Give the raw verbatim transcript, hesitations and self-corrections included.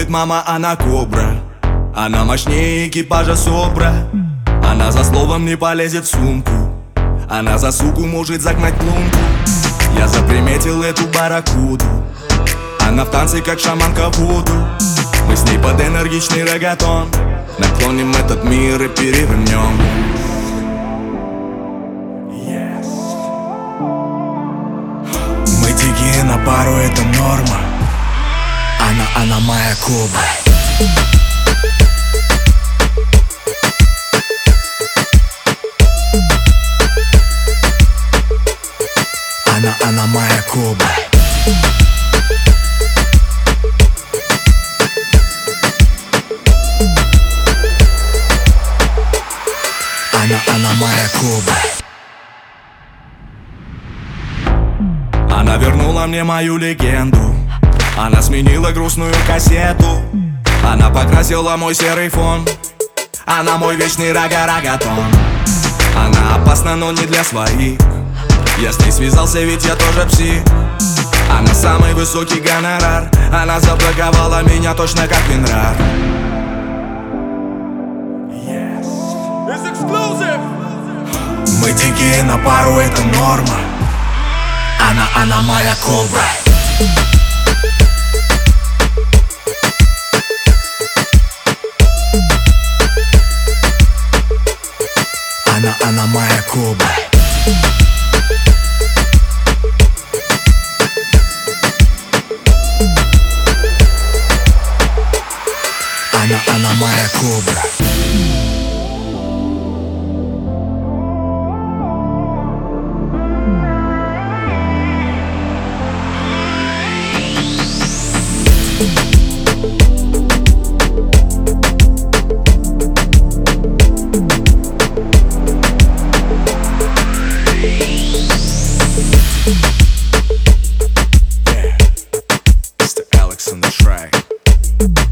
говорит мама, она кобра. Она мощнее экипажа Собра. Она за словом не полезет в сумку. Она за суку может загнать лунку. Я заприметил эту барракуду. Она в танце, как шаманка вуду. Мы с ней под энергичный регатон наклоним этот мир и перевернем. Yes. Мы дикие на пару, это норма. Она, она моя кобра. Она, она моя кобра. Она, она моя кобра. Она вернула мне мою легенду. Она сменила грустную кассету. Она покрасила мой серый фон. Она мой вечный рага-рагатон. Она опасна, но не для своих. Я с ней связался, ведь я тоже псих. Она самый высокий гонорар. Она забраковала меня точно как Винрар. Мы дикие на пару, это норма. Она, она моя кобра. Она, она моя кобра. Она, она моя кобра. Yeah, it's the Alex on the track.